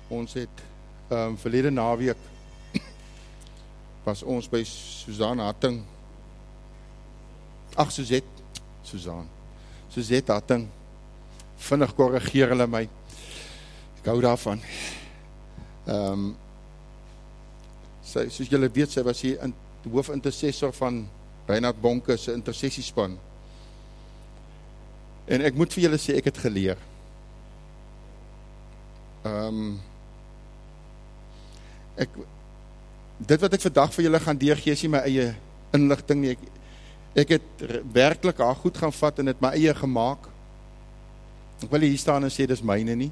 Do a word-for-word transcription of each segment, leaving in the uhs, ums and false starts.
Ons het um, verlede naweek was ons by Suzanne Hatting. Ag, Suzette, Suzanne. Suzette Hatting. Vinnig korrigeer hulle my. Ek hou daarvan. Um, sy, soos julle weet, sy was hier in, die hoofintercessor van Reinhard Bonke se intercessiespan. En ek moet vir julle sê, ek het geleer. Um, ek, dit wat ek vandag vir julle gaan deurgee, is nie my eie inligting nie. Ek, ek het werklik haar goed gaan vat en het my eie gemaak. Ek wil hier staan en sê, dis myne nie.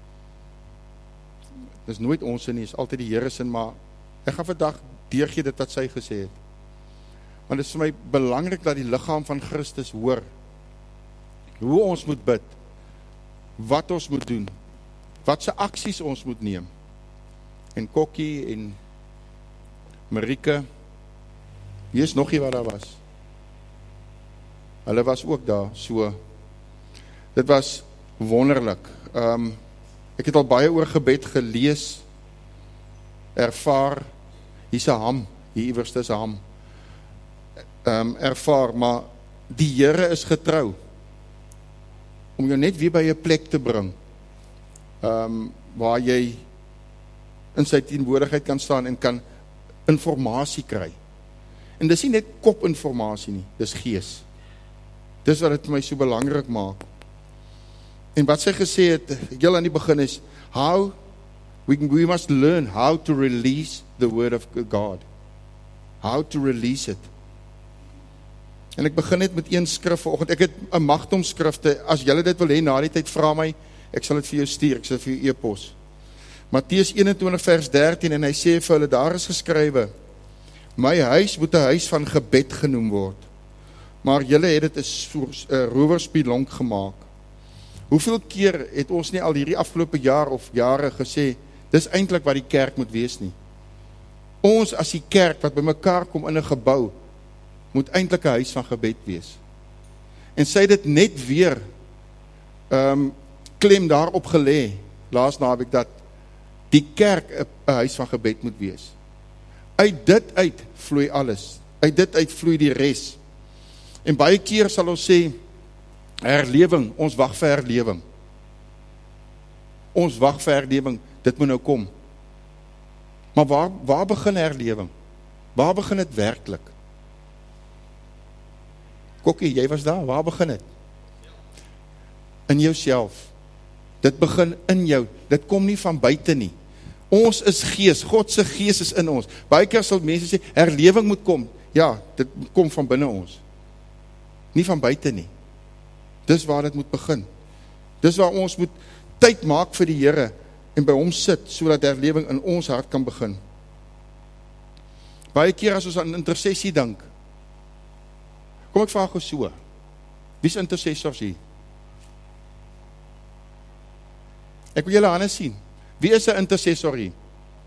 Dis nooit ons nie, is altyd die Here se, maar ek gaan vandag deurgee dit wat sy gesê het. Want dit is vir my belangrik dat die liggaam van Christus hoor hoe ons moet bid, wat ons moet doen, wat se aksies ons moet neem. En Kokkie en Marike, hier is nog nie wat daar was. Hulle was ook daar, so. Dit was wonderlik. Um, ek het al baie oor gebed gelees, ervaar, hier is 'n ham, hier iewers is 'n ham, um, ervaar, maar die Here is getrou, om jou net weer by 'n plek te bring, um, waar jy in sy teenwoordigheid kan staan en kan informasie kry. En dis nie net kopinformasie nie, dis gees. Dis wat dit vir my so belangrik maak. En wat sy gesê het, heel aan die begin is, how, we, we must learn how to release the word of God. How to release it. En ek begin net met een skrif vanoggend. Ek het 'n magdom skrifte. As julle dit wil hê na die tyd, vra my, ek sal dit vir jou stuur, ek sal vir jou e-pos. Matteus eenentwintig vers dertien, en hy sê vir hulle, daar is geskrywe, my huis moet 'n huis van gebed genoem word, maar julle het dit 'n rowerspelonk gemaak. Hoeveel keer het ons nie al hierdie afgelope jaar of jare gesê, dis eintlik wat die kerk moet wees nie. Ons as die kerk wat by mekaar kom in 'n gebou, moet eintlik 'n huis van gebed wees. En sy het dit net weer um, klem daarop gelê, laas naweek, dat die kerk 'n huis van gebed moet wees. Uit dit uit vloei alles. Uit dit uit vloei die res. En baie keer sal ons sê, herlewing, ons wag vir herlewing. Ons wag vir herlewing, dit moet nou kom. Maar waar, waar begin herlewing? Waar begin het werklik? Kokkie, jy was daar, waar begin het? In jouself. Dit begin in jou, dit kom nie van buite nie. Ons is gees, God se gees is in ons. Baie keer sal mense sê, herlewing moet kom. Ja, dit kom van binne ons. Nie van buite nie. Dis waar dit moet begin. Dis waar ons moet tyd maak vir die Here en by hom sit, sodat herlewing in ons hart kan begin. Baie keer as ons aan intercessie dink, kom ek vraag gou so, wie is intercessors hier? Ek wil julle hande sien. Wie is 'n intercessor hier?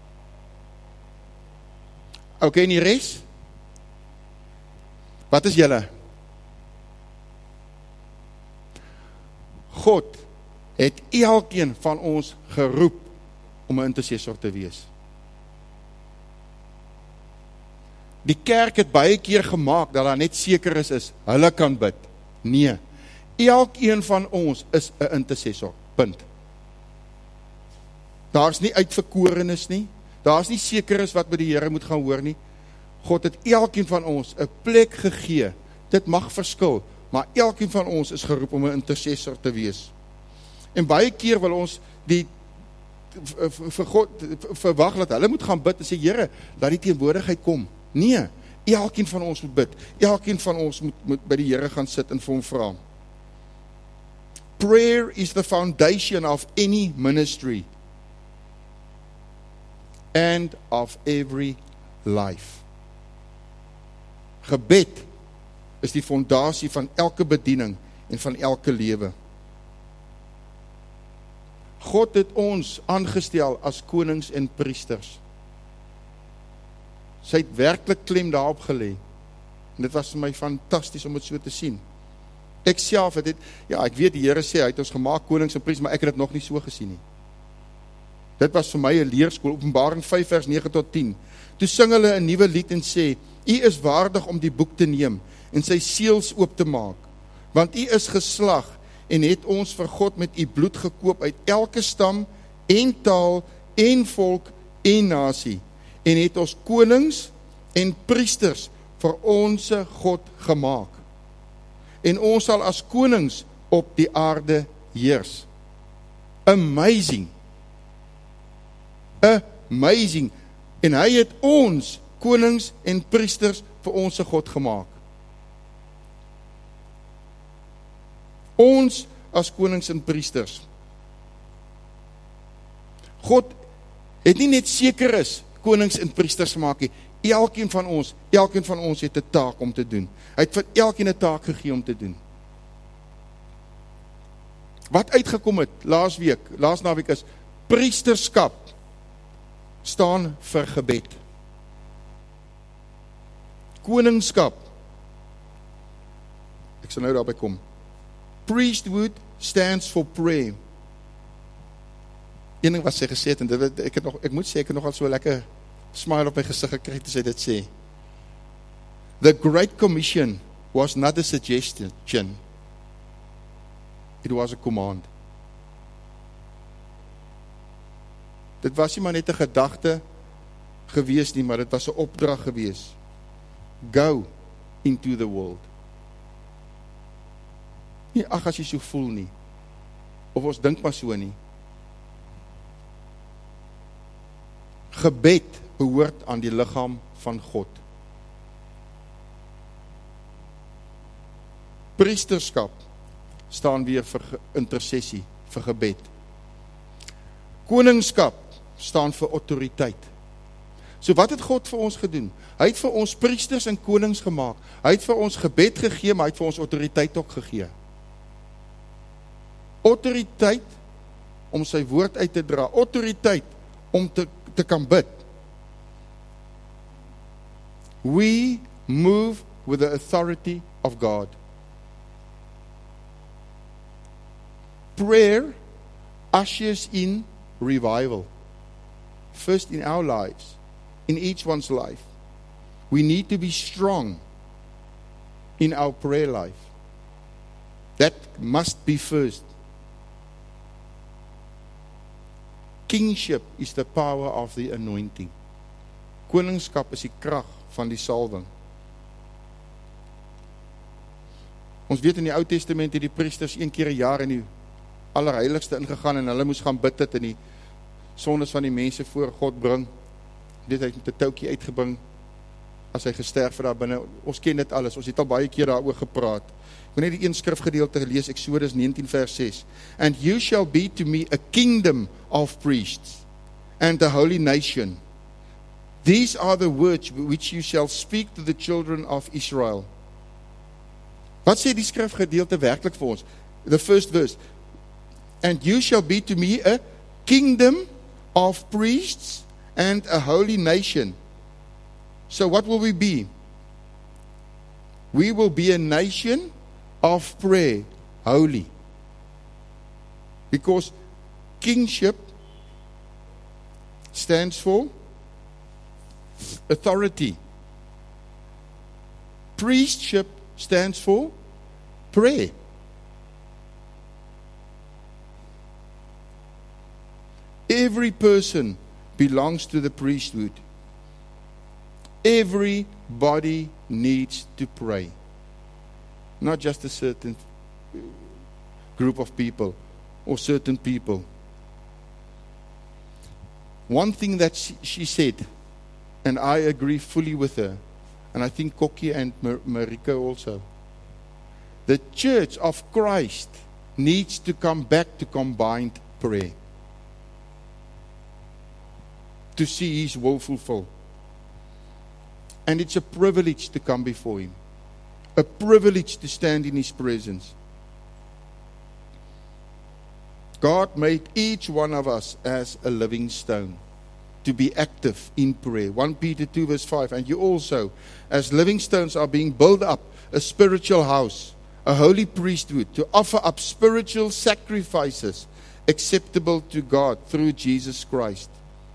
Ok, en die res? Wat is julle? God het elkeen van ons geroep om 'n intercessor te wees. Die kerk het baie keer gemaak dat daar net seker is, is hulle kan bid. Nee, elkeen van ons is 'n intercessor, punt. Daar is nie uitverkorenes nie, daar is nie seker is wat by die Here moet gaan hoor nie. God het elkeen van ons 'n plek gegee, dit mag verskil, maar elkeen van ons is geroep om 'n intercessor te wees. En baie keer wil ons die vir God verwag dat hulle moet gaan bid en sê, Here, laat die teenwoordigheid kom. Nee, elkeen van ons moet bid. Elkeen van ons moet, moet by die Here gaan sit en vir hom vra. Prayer is the foundation of any ministry and of every life. Gebed is die fondasie van elke bediening en van elke lewe. God het ons aangestel as konings en priesters. Sy het werklik klem daarop gelê. En dit was vir my fantasties om dit so te sien. Ek self het het, ja, ek weet die Here sê, hy het ons gemaak konings en priesters, maar ek het dit nog nie so gesien nie. Dit was vir my 'n leerskool, Openbaring vyf vers nege tot tien. Toe sing hulle 'n nuwe lied en sê, U is waardig om die boek te neem en sy seels oop te maak, want U is geslag en het ons vir God met U bloed gekoop uit elke stam en taal en volk en nasie, en het ons konings en priesters vir onse God gemaak. En ons sal as konings op die aarde heers. Amazing. Amazing. En hy het ons konings en priesters vir onse God gemaak. Ons as konings en priesters. God het nie net seker is konings en priesters gemaak nie. Elkeen van ons, elkeen van ons het 'n taak om te doen. Hy het vir elkeen 'n taak gegee om te doen. Wat uitgekom het laas week, laas naweek is priesterskap staan vir gebed. Koningskap. Ek sal nou daarby kom. Priesthood stands for prayer. Een ding wat sy gesê het, en dit, ek, het nog, ek moet sê, ek het nogal so 'n lekker smile op my gesig gekry toe sy dit sê. The Great Commission was not a suggestion. It was a command. Dit was nie maar net 'n gedagte gewees nie, maar dit was 'n opdrag gewees. Go into the world. Nie ag as jy so voel nie. Of ons dink maar so nie. Gebed behoort aan die liggaam van God. Priesterskap staan weer vir intersessie, vir gebed. Koningskap staan vir autoriteit. So wat het God vir ons gedoen? Hy het vir ons priesters en konings gemaak. Hy het vir ons gebed gegee, maar hy het vir ons autoriteit ook gegee. Autoriteit om sy woord uit te dra. Autoriteit om te, te kan bid. We move with the authority of God. Prayer ushers in revival. First in our lives, in each one's life. We need to be strong in our prayer life. That must be first. Kingship is the power of the anointing. Koningskap is die krag van die salwing. Ons weet in die Ou Testament het die priesters een keer 'n jaar in die allerheiligste ingegaan en hulle moes gaan bid het en die sondes van die mense voor God bring. Dit het met 'n toukie uitgebring as hy gesterf het daar binne. Ons ken dit alles. Ons het al baie keer daaroor gepraat. Ek wil net die een skrifgedeelte lees, Eksodus negentien vers ses. And you shall be to me a kingdom of priests and a holy nation. These are the words which you shall speak to the children of Israel. Wat sê die skrifgedeelte werklik vir ons? The first verse. And you shall be to me a kingdom of priests and a holy nation. So what will we be? We will be a nation of prayer, holy. Because kingship stands for authority. Priestship stands for prayer. Every person belongs to the priesthood. Everybody needs to pray. Not just a certain group of people or certain people. One thing that she, she said, and I agree fully with her, and I think Kokkie and Mar- Marika also, the church of Christ needs to come back to combined prayer. To see His will fulfilled. And it's a privilege to come before Him. A privilege to stand in His presence. God made each one of us as a living stone to be active in prayer. First Peter two verse five. And you also, as living stones, are being built up a spiritual house, a holy priesthood, to offer up spiritual sacrifices acceptable to God through Jesus Christ.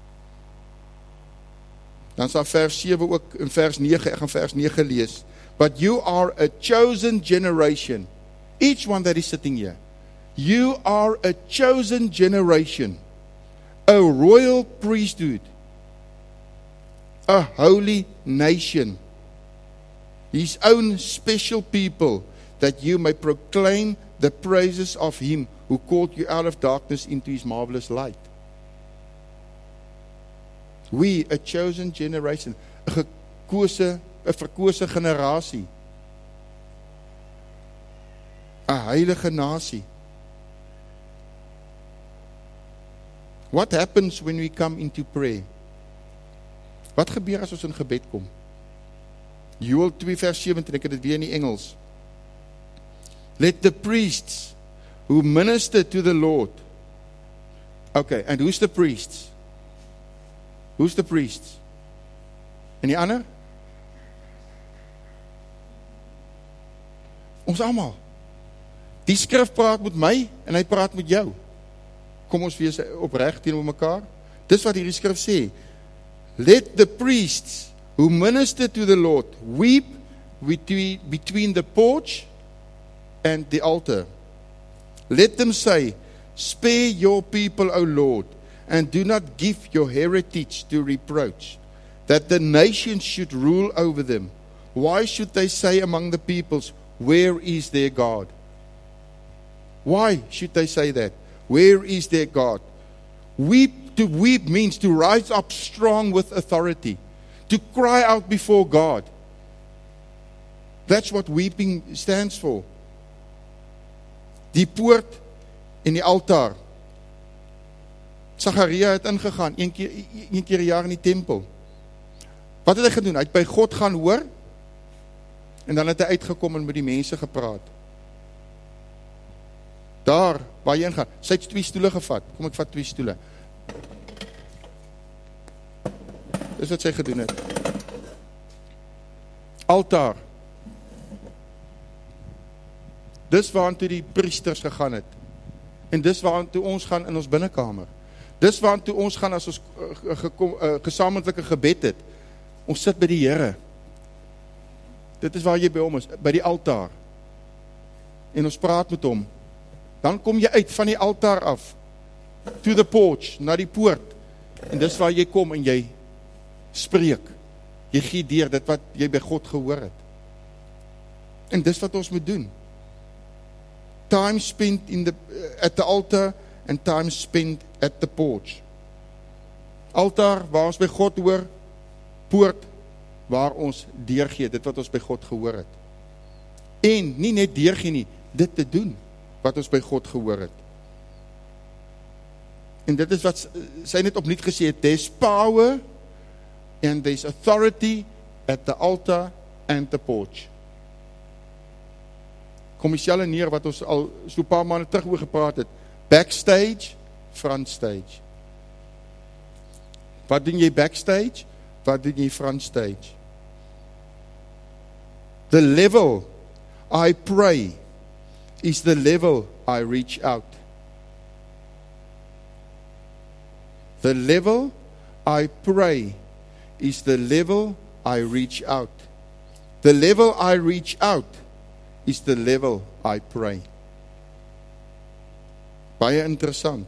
Dan is daar vers sewe ook in vers nege, ek gaan vers nege lees. But you are a chosen generation. Each one that is sitting here. You are a chosen generation. A royal priesthood. A holy nation. His own special people, that you may proclaim the praises of him who called you out of darkness into his marvelous light. We, a chosen generation, 'n gekose, 'n verkose generasie, 'n heilige nasie. What happens when we come into prayer? Wat gebeur as ons in gebed kom? Joel two vers seventeen, ek het dit weer in die Engels. Let the priests who minister to the Lord. Okay, and who's the priests? Who's the priests? En die ander? Ons almal. Die skrif praat met my en hy praat met jou. Kom ons wees opreg teenoor mekaar. Dis wat hierdie skrif sê. Let the priests who minister to the Lord weep between, between the porch and the altar. Let them say, spare your people, O Lord, and do not give your heritage to reproach, that the nations should rule over them. Why should they say among the peoples, where is their God? Why should they say that? Where is their God? Weep, to weep means to rise up strong with authority, to cry out before God. That's what weeping stands for. Die poort en die altaar. Zacharia het ingegaan, een keer, een keer een jaar in die tempel. Wat het hy gedoen? Hy het by God gaan hoor, en dan het hy uitgekom en met die mense gepraat. Daar, waar jy ingaan, sy het twee stoele gevat. Kom, ek vat twee stoele. Dis wat sy gedoen het. Altaar. Dis waartoe die priesters gegaan het. En dis waartoe ons gaan in ons binnekamer. Dis waartoe ons gaan as ons uh, gekom, uh, gesamentlike gebed het. Ons sit by die Here. Dit is waar jy by hom is, by die altaar. En ons praat met hom. Dan kom jy uit van die altaar af, to the porch, na die poort. En dis waar jy kom en jy spreek. Jy gee deur dit wat jy by God gehoor het. En dis wat ons moet doen. Time spent in the, at the altar and time spent at the porch. Altaar, waar ons by God hoor, poort, waar ons deurgee, dit wat ons by God gehoor het. En nie net deurgee nie, dit te doen, wat ons by God gehoor het. En dit is wat sy net opnuut gesê het, there's power and there's authority at the altar and the porch. Kom dieselfde neer wat ons al so 'n paar maande terug oor gepraat het. Backstage, frontstage. Wat doen jy backstage? Wat doen jy frontstage? The level I pray is the level I reach out. The level I pray is the level I reach out. The level I reach out is the level I pray. Baie interessant.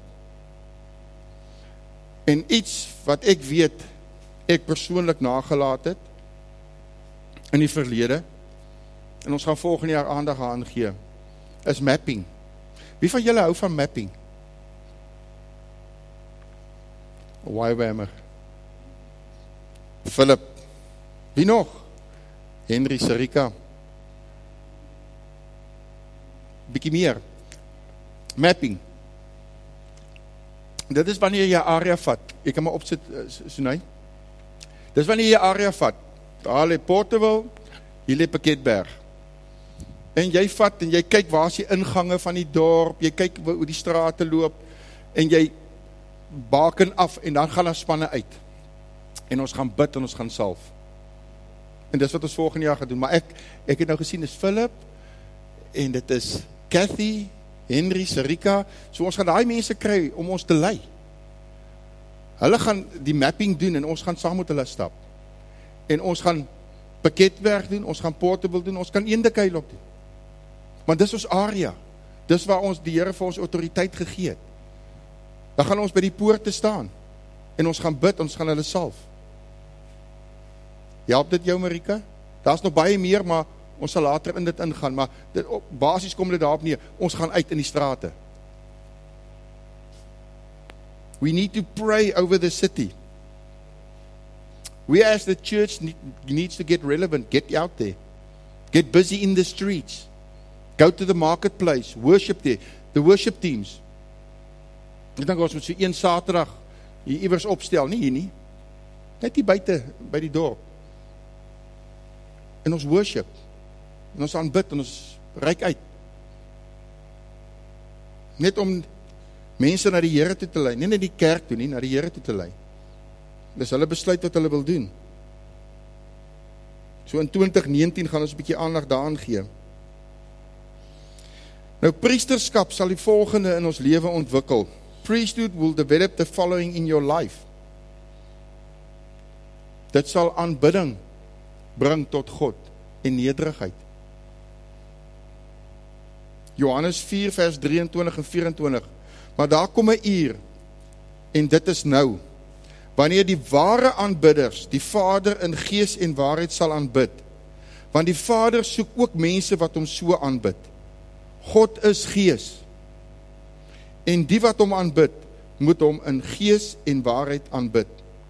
En iets wat ek weet, ek persoonlik nagelaat het, in die verlede, en ons gaan volgende jaar aandag aan gee, is mapping. Wie van julle hou van mapping? Wywhammer. Philip. Wie nog? Henry Sarika. Bietjie meer. Mapping. Dit is wanneer jy 'n area vat. Ek kan maar opsit, Sunay. Dit is wanneer jy 'n area vat. Daar lê Porterville, hier lê Pakketberg. En jy vat en jy kyk waar is die ingange van die dorp, jy kyk hoe die strate loop, en jy baken af, en dan gaan daar spanne uit. En ons gaan bid en ons gaan salf. En dis wat ons volgende jaar gaan doen. Maar ek, ek het nou gesien, is Philip, en dit is Kathy, Henry, Sarika, so ons gaan daai mense kry om ons te lei. Hulle gaan die mapping doen en ons gaan saam met hulle stap. En ons gaan pakketwerk doen, ons gaan portable doen, ons kan eendekuil op doen. Want dis ons area. Dis waar ons die Here vir ons autoriteit gegee het. Dan gaan ons by die poorte staan en ons gaan bid, ons gaan hulle salf. Help dit jou, Marika? Daar's nog baie meer, maar ons sal later in dit ingaan, maar dit, op basis kom dit daarop neer, ons gaan uit in die strate. We need to pray over the city. We as the church need, needs to get relevant, get out there, get busy in the streets, go to the marketplace, worship there, the worship teams. Ek dink ons moet so een Saterdag hier iewers opstel, nie hier nie, net hier buite, by die dorp. En ons worship, en ons aanbid, en ons reik uit. Net om mense na die Here toe te lei, nie net die kerk toe nie, na die Here toe te lei. Dis hulle besluit wat hulle wil doen. So in twintig negentien gaan ons 'n bietjie aandag daaraan gee. Nou, priesterskap sal die volgende in ons lewe ontwikkel. Priesthood will develop the following in your life. Dit sal aanbidding bring tot God en nederigheid. Johannes vier vers drieëntwintig en vyf-en-twintig. Maar daar kom 'n uur, en dit is nou, wanneer die ware aanbidders die Vader in gees en waarheid sal aanbid. Want die Vader soek ook mense wat hom so aanbid. God is gees. En die wat hom aanbid, moet hom in gees en waarheid aanbid.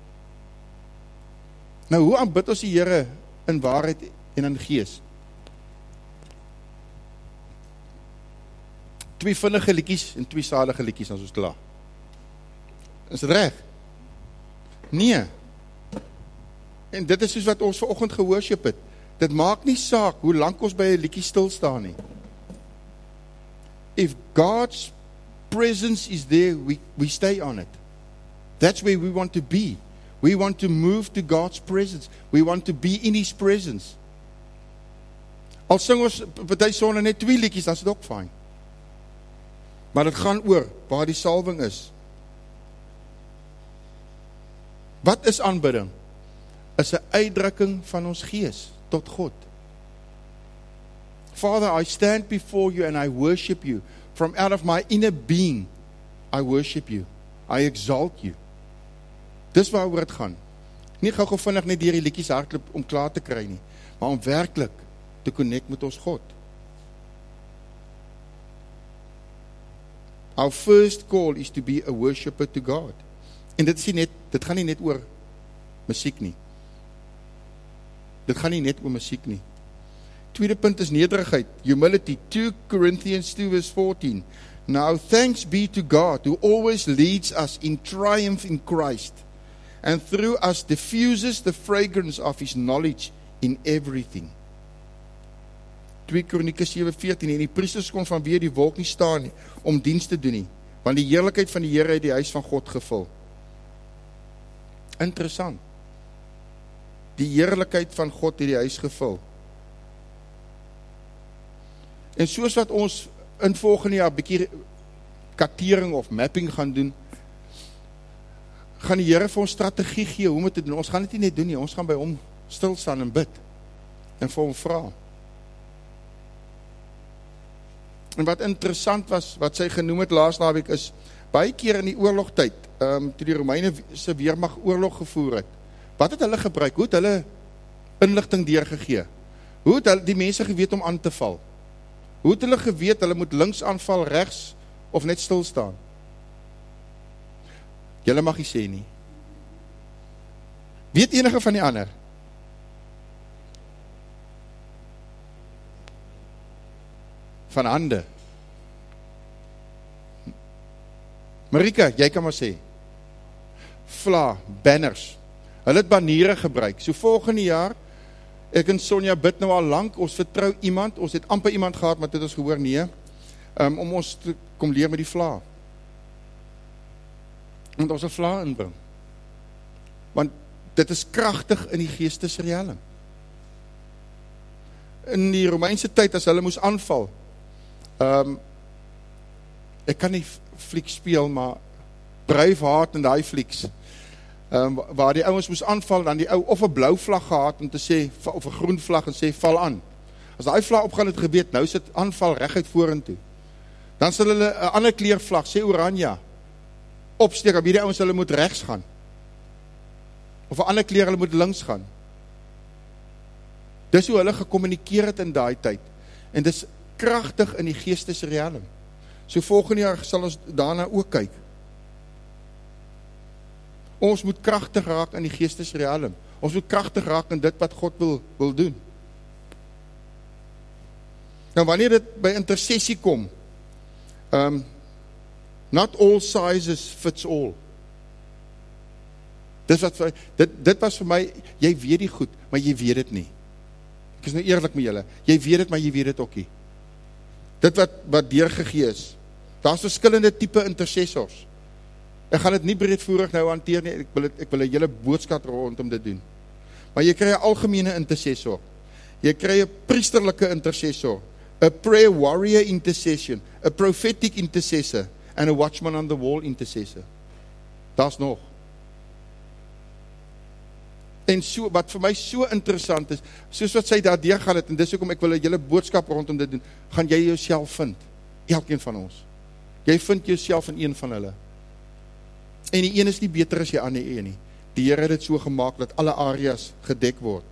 Nou, hoe aanbid ons die Here in waarheid en in gees? Twee vinnige liedjies en twee sadige liedjies as ons klaar. Is dit reg? Nee. En dit is soos wat ons vanoggend gehoorship het. Dit maak nie saak hoe lank ons by 'n liedjie stil staan nie. If God's presence is there, we, we stay on it. That's where we want to be. We want to move to God's presence. We want to be in His presence. Al sing ons party sonde net twee liedjies, dan is dit ook fyn. Maar dit gaan oor waar die salwing is. Wat is aanbidding? Is 'n uitdrukking van ons gees tot God. Father, I stand before you and I worship you. From out of my inner being, I worship you. I exalt you. Dis waaroor dit gaan. Nie gou-gou vinnig net deur die liedjies hardloop om klaar te kry nie, maar om werklik te connect met ons God. Our first call is to be a worshipper to God. En dit is nie net, dit gaan nie net oor musiek nie. Dit gaan nie net oor musiek nie. Tweede punt is nederigheid, humility. two Corinthians two verse fourteen. Now thanks be to God who always leads us in triumph in Christ and through us diffuses the fragrance of His knowledge in everything. twee Kronieke sewe veertien. En die priesters kon vanweer die wolk nie staan nie, om diens te doen nie, want die heerlikheid van die Here het die huis van God gevul. Interessant. Die heerlikheid van God het die huis gevul. En soos wat ons in volgende jaar bietjie kartering of mapping gaan doen, gaan die Here vir ons strategie gee hoe om dit te doen. Ons gaan dit nie net doen nie, ons gaan by hom stil staan en bid en vir hom vra. En wat interessant was, wat sy genoem het laas naweek is, baie keer in die oorlogtyd, um, toe die Romeine se weermag oorlog gevoer het, wat het hulle gebruik? Hoe het hulle inligting deurgegee? Hoe het hulle die mense geweet om aan te val? Hoe het hulle geweet, hulle moet links aanval, regs, of net stil staan? Julle mag nie sê nie. Weet enige van die ander? Van hande. Marika, jy kan maar sê. Vla, banners. Hulle het baniere gebruik. So volgende jaar, ek en Sonja bid nou al lank, ons vertrou iemand, ons het amper iemand gehad, maar dit ons gehoor nie, um, om ons te kom leer met die vla. Want ons 'n vla inbring. Want dit is kragtig in die geestesrealm. In die Romeinse tyd, as hulle moes aanval, um, ek kan nie flieks speel, maar Braveheart en daai flieks, um, waar die ouens moes aanval, dan die ou of 'n blou vlag gehad om te sê, of 'n groen vlag en sê, val aan. As daai vlag opgaan het geweet, nou sit aanval reguit vorentoe. Dan sal hulle 'n ander kleurvlag, sê oranje, opsteek, op hierdie ouens hulle moet regs gaan. Of 'n ander kleur hulle moet links gaan. Dis hoe hulle gekommunikeer het in daai tyd. En dis kragtig in die geestesrealm. So volgende jaar sal ons daarna ook kyk. Ons moet kragtig raak in die geestesrealm. Ons moet kragtig raak in dit wat God wil, wil doen. Nou wanneer dit by intersessie kom, um, not all sizes fits all. Dit, wat vir, dit, dit was vir my, jy weet die goed, maar jy weet dit nie. Ek is nou eerlik met julle, jy weet dit, maar jy weet dit ook nie. Dit wat, wat deurgegee is, daar is verskillende type intercessors. Ek gaan dit nie breedvoerig nou hanteer nie, ek wil, het, ek wil een hele boodskap rondom dit doen. Maar jy kry 'n algemene intercessor, jy kry 'n priesterlike intercessor, 'n prayer warrior intercession, 'n prophetic intercessor, en 'n watchman on the wall intercessor. Daar's nog. En so, wat vir my so interessant is, soos wat sy daar deur gaan het, en dis hoekom ek wil 'n hele boodskap rondom dit doen, gaan jy jouself vind, elkeen van ons. Jy vind jouself in een van hulle. En die een is nie beter as die ander een nie. Die Here het dit so gemaak, dat alle areas gedek word.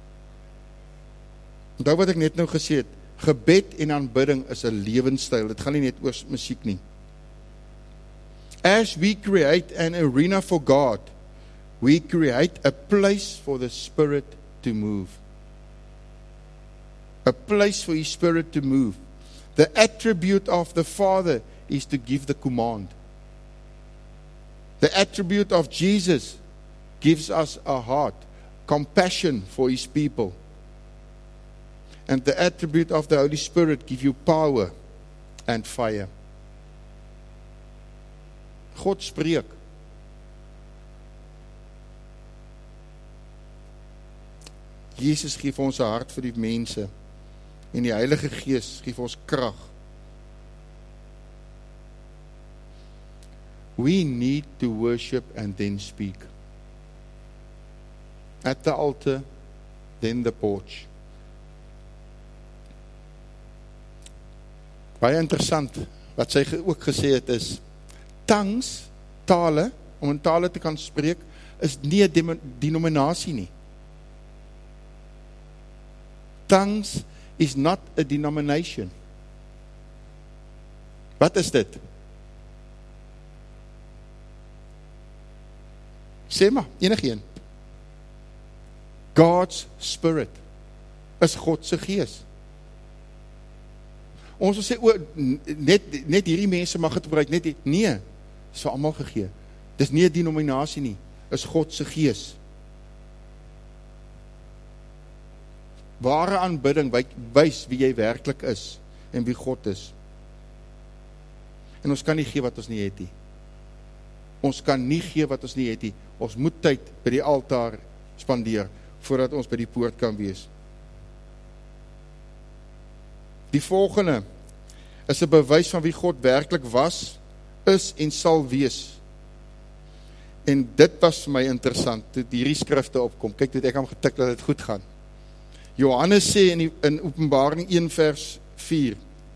Onthou wat ek net nou gesê het, gebed en aanbidding is 'n lewenstyl, dit gaan nie net oor musiek nie. As we create an arena for God, we create a place for the Spirit to move. A place for His Spirit to move. The attribute of the Father is to give the command. The attribute of Jesus gives us a heart, compassion for His people. And the attribute of the Holy Spirit gives you power and fire. God spreek. Jesus gee vir ons 'n hart vir die mense, en die Heilige Gees gee vir ons krag. We need to worship and then speak. At the altar, then the porch. Baie interessant, wat sy ook gesê het is, tongues, tale, om in tale te kan spreek, is nie 'n denominasie nie. Tongues is not a denomination. Wat is dit? Sê maar, enige een. God's Spirit is God se gees. Ons wil sê, o, net, net hierdie mense mag het gebruik, net die, nee, is vir almal gegee. Dis nie 'n denominasie nie, is God se gees. Ware aanbidding wys wie jy werklik is en wie God is. En ons kan nie gee wat ons nie het nie. Ons kan nie gee wat ons nie het nie. Ons moet tyd by die altaar spandeer voordat ons by die poort kan wees. Die volgende is 'n bewys van wie God werklik was, is en sal wees. En dit was vir my interessant, toe hierdie skrifte opkom. Kyk, dit ek hom getik dat dit goed gaan. Johannes sê in, die, in Openbaring een vers vier,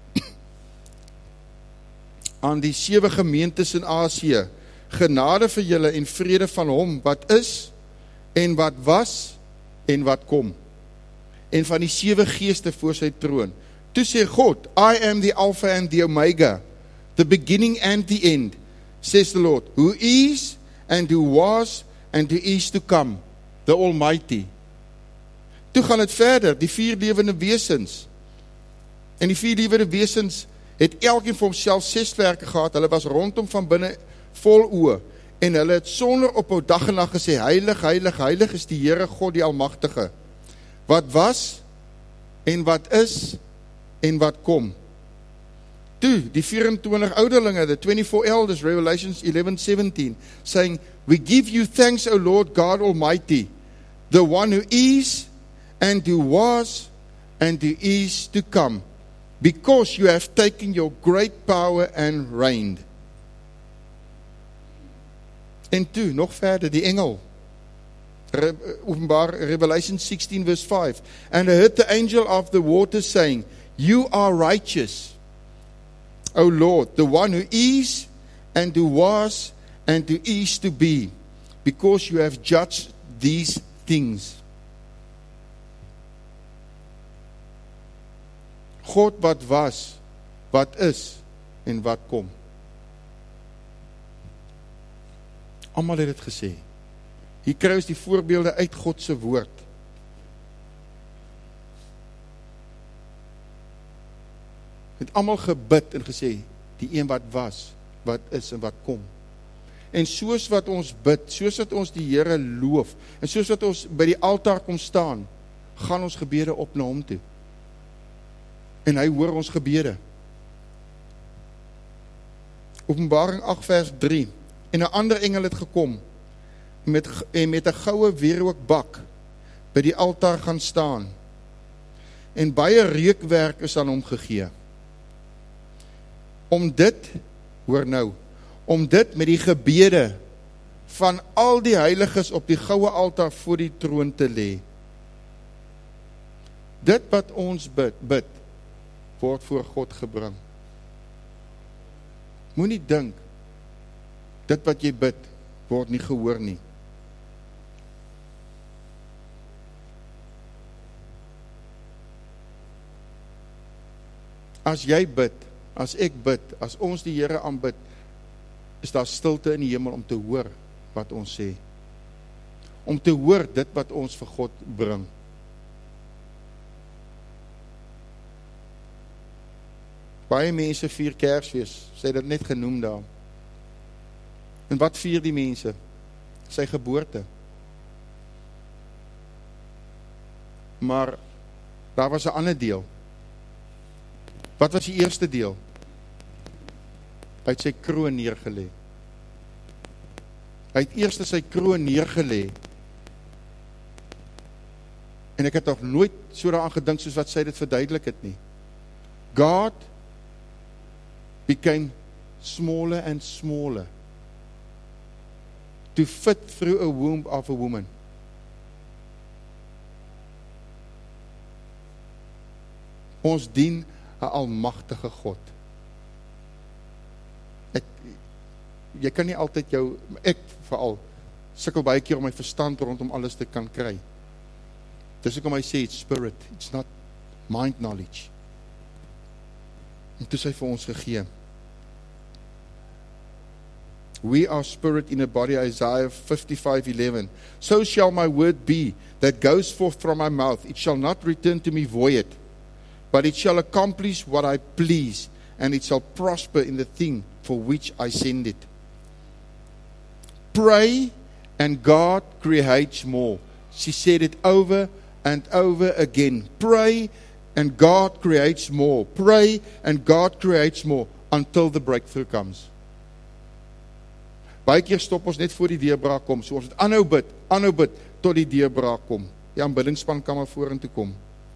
aan die sewe gemeentes in Asië, genade vir julle en vrede van hom, wat is, en wat was, en wat kom, en van die sewe geeste voor sy troon. Toe sê God, I am the Alpha and the Omega, the beginning and the end, says the Lord, who is, and who was, and who is to come, the Almighty. Toe gaan het verder, die vier lewende wesens. En die vier lewende wesens het elkeen vir homself ses werke gehad, hulle was rondom van binne vol oë, en hulle het sonder ophou dag en nag gesê, heilig, heilig, heilig is die Here God die Almagtige, wat was, en wat is, en wat kom. Toe, die vyf-en-twintig ouderlinge, the twenty-four elders, Revelations eleven seventeen, saying, we give you thanks, O Lord God Almighty, the one who is, and who was, and who is to come, because you have taken your great power and reigned. En toe, nog verder, die engel, Re, openbaar, Revelation sixteen verse five, and I heard the angel of the water saying, you are righteous, O Lord, the one who is, and who was, and who is to be, because you have judged these things. God wat was, wat is, en wat kom. Almal het dit gesê. Hier kry ons die voorbeelde uit God se woord. Het almal gebid en gesê, die een wat was, wat is en wat kom. En soos wat ons bid, soos wat ons die Here loof, en soos wat ons by die altaar kom staan, gaan ons gebede op na hom toe. En hy hoor ons gebede. Openbaring agt vers drie. En 'n ander engel het gekom, met, en met 'n goue wierookbak by die altaar gaan staan. En baie reukwerk is aan hom gegee. Om dit, hoor nou, om dit met die gebede van al die heiliges op die goue altaar voor die troon te lê. Dit wat ons bid, bid, word voor God gebring. Moenie dink, dit wat jy bid, word nie gehoor nie. As jy bid, as ek bid, as ons die Here aanbid, is daar stilte in die hemel om te hoor wat ons sê. Om te hoor dit wat ons vir God bring. Baie mense vier Kersfees, sy het dit net genoem daar. En wat vier die mense? Sy geboorte. Maar daar was 'n ander deel. Wat was die eerste deel? Hy het sy kroon neergelê. Hy het eers sy kroon neergelê. En ek het nog nooit so daaraan gedink soos wat sy dit verduidelik het nie. God became smaller and smaller to fit through a womb of a woman. Ons dien 'n almagtige God. Ek, jy kan nie altyd jou, ek veral, sukkel baie keer om my verstand rondom alles te kan kry. Dis hoekom hy sê, it's spirit, it's not mind knowledge. En toe sy vir ons gegee. We are spirit in a body, Isaiah fifty-five eleven. So shall my word be that goes forth from my mouth. It shall not return to me void, but it shall accomplish what I please, and it shall prosper in the thing for which I send it. Pray, and God creates more. She said it over and over again. Pray, and God creates more. Pray, and God creates more, until the breakthrough comes. Baie keer stop ons net voor die deurbraak kom, so ons het aanhou bid, aanhou bid, tot die deurbraak kom. Die aanbiddingspan kan maar vorentoe kom.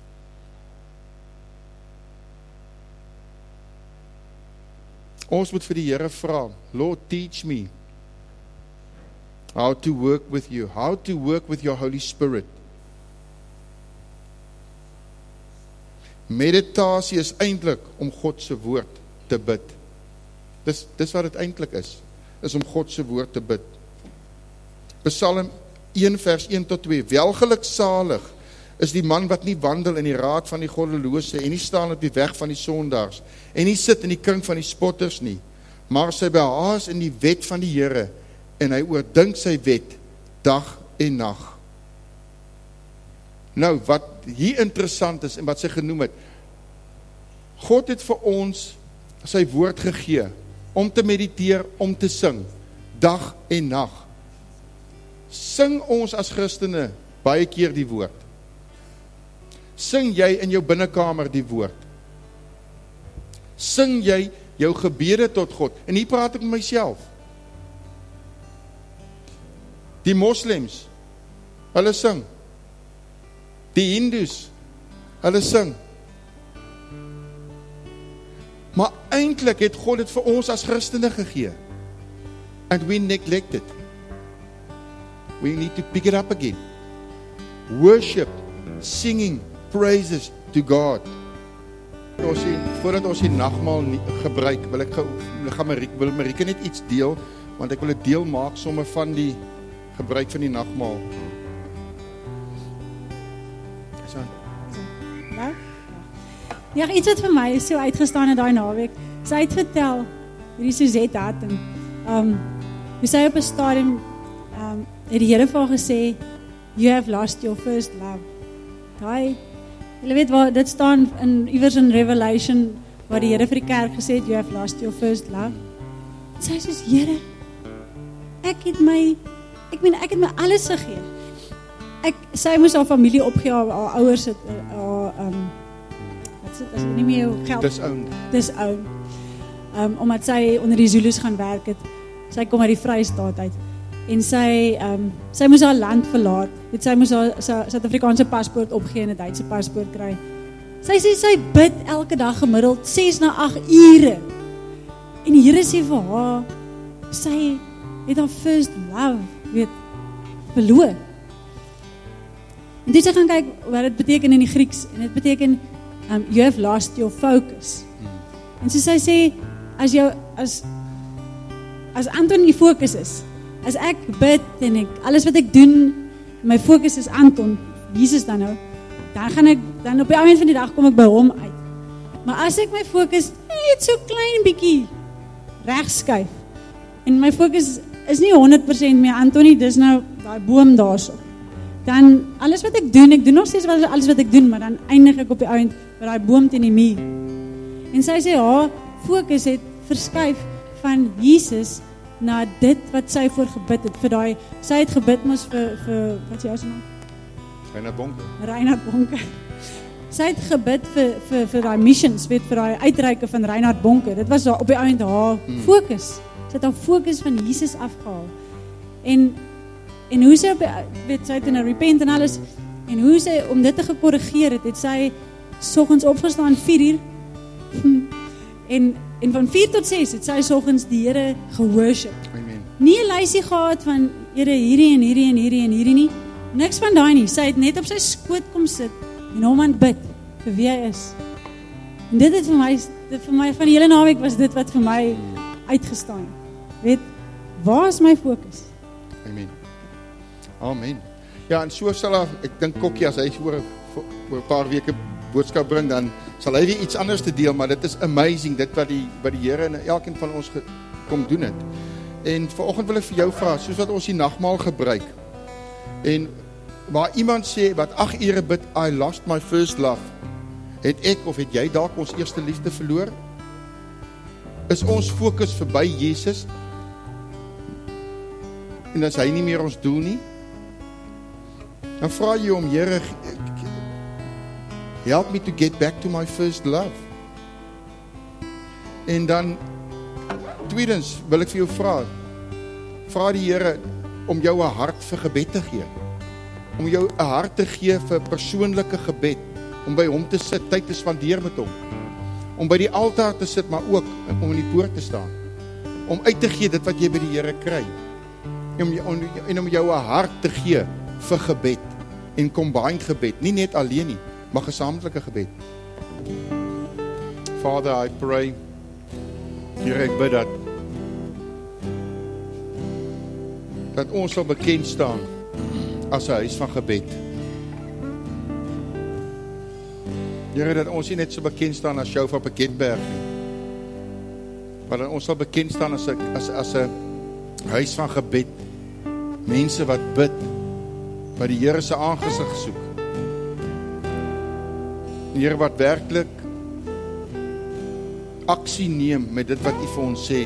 Ons moet vir die Here vra, Lord, teach me how to work with you, how to work with your Holy Spirit. Meditasie is eintlik om God se woord te bid. Dis, dis wat dit eintlik is, is om God se woord te bid. Psalm een vers een tot twee, welgeluksalig is die man wat nie wandel in die raad van die goddelose, en nie staan op die weg van die sondaars, en nie sit in die kring van die spotters nie, maar sy behaas in die wet van die Here, en hy oordink sy wet, dag en nag. Nou, wat hier interessant is, en wat sy genoem het, God het vir ons sy woord gegee, om te mediteer, om te sing, dag en nag. Sing ons as Christene baie keer die woord. Sing jy in jou binnekamer die woord. Sing jy jou gebede tot God. En hier praat ek met myself. Die moslems, hulle sing. Die Hindus, hulle sing. Maar eintlik het God dit vir ons as Christene gegee. And we neglect it. We need to pick it up again. Worship, singing, praises to God. Ons die, voordat ons die nagmaal nie, gebruik, wil ek, ge, gaan Marieke, wil Marieke net iets deel, want ek wil het deel maak sommer van die gebruik van die nagmaal. So. Nou? Ja, iets wat vir my is so uitgestaan in daai naweek. Sy het vertel, hierdie Suzette Hatton, um, hoe sy op 'n stadium, um, het die Here vir haar gesê, you have lost your first love. Daai, julle weet waar, dit staan in, iewers in Revelation, waar die Here vir die kerk gesê het, you have lost your first love. Sy sê soos, Here, ek het my, ek meen, ek het my alles gegee. Ek, sy moes haar familie opgee, haar, haar ouers het, haar, um, wat is dit, as ek nie meer geld, Disowned. disowned, um, omdat sy onder die Zulus gaan werk het, sy kom uit die Vrystaat uit, en sy, um, sy moes haar land verlaat, weet, sy moes haar Suid-Afrikaanse paspoort opgee en 'n Duitse paspoort kry. Sy sê, sy bid elke dag gemiddeld ses na agt ure, en die Here sê vir haar, sy het haar first love, weet, verloor. En toe sy gaan kyk wat dit beteken in die Grieks, en dit beteken, um, you have lost your focus. En so sy sê, as jou, as, as Anton die fokus is, as ek bid en ek, alles wat ek doen, my fokus is Anton, Jesus dan nou, dan gaan ek, dan op die einde van die dag kom ek by hom uit. Maar as ek my fokus net so klein bietjie regskuif, en my fokus is nie honderd persent meer Antonie, dis nou daai boom daarso, dan alles wat ek doen, ek doen nog steeds alles wat ek doen, maar dan eindig ek op die einde by daai boom teen die muur. En sy sê, haar fokus het verskuif van Jesus na dit wat sy voor gebid het, vir daai, sy het gebid mos vir, vir wat is jou se naam? Reinhard Bonke. Reinhard Bonke. Sy het gebid vir, vir, vir daai missions, weet, vir daai uitreike van Reinhard Bonke, dit was daar op die einde haar hmm. fokus, sy het haar fokus van Jesus afgehaal, en, en hoe sy op die, weet, sy het in 'n repent en alles, en hoe sy, om dit te gekorrigeer het, het sy soggens opgestaan vier uur, en, en van vier tot ses het sy soggens die Here geworship. Amen. Nie 'n lysie gehad van, Here, hierdie en hierdie en hierdie en hierdie nie, niks van daai nie, sy het net op sy skoot kom sit, en hom aanbid, vir wie hy is. En dit het vir my, dit vir my, van die hele naweek was dit wat vir my uitgestaan. Weet, waar is my fokus? Amen. Amen. Ja, en so sal hy, ek dink Kokkie, as hy oor, oor 'n paar weke boodskap bring, dan sal hy weer iets anders te deel, maar dit is amazing, dit wat die, wat die Here en elkeen van ons ge, kom doen het. En vanoggend wil ek vir jou vra, soos wat ons die nagmaal gebruik, en waar iemand sê, wat agt ure bid, I lost my first love, het ek of het jy dalk ons eerste liefde verloor? Is ons fokus verby Jesus? En is hy nie meer ons doel nie? Dan vra jy om, Here, help me to get back to my first love. En dan, tweedens, wil ek vir jou vra, vra die Here om jou 'n hart vir gebed te gee. Om jou 'n hart te gee vir persoonlike gebed, om by hom te sit, tyd te spandeer met hom. Om by die altaar te sit, maar ook om in die poort te staan. Om uit te gee dit wat jy by die Here kry. En om, om, en om jou 'n hart te gee vir gebed. En combined gebed, nie net alleen nie, maar gesamentlike gebed. Father, I pray, Here, ek bid dat dat ons sal bekend staan as 'n huis van gebed. Here, dat ons nie net so bekend staan as jou van Piketberg nie, maar dat ons sal bekend staan as 'n as, as 'n huis van gebed. Mense wat bid, wat die Here se aangesig soek. Here, wat werklik aksie neem met dit wat U vir ons sê.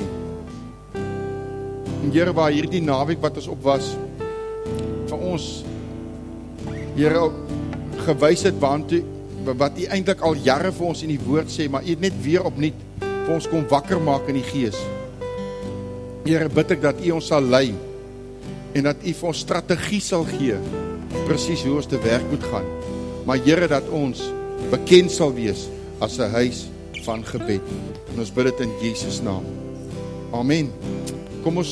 En Here, waar hierdie naweek wat ons op was, vir ons, Here, gewys het waantoe, wat U eintlik al jare vir ons in die woord sê, maar U het net weer opnuut vir ons kom wakker maak in die gees. Here, bid ek dat U ons sal lei, en dat U vir ons strategie sal gee, presies hoe ons te werk moet gaan. Maar Here, dat ons bekend sal wees as 'n huis van gebed. En ons bid dit in Jesus naam. Amen. Kom ons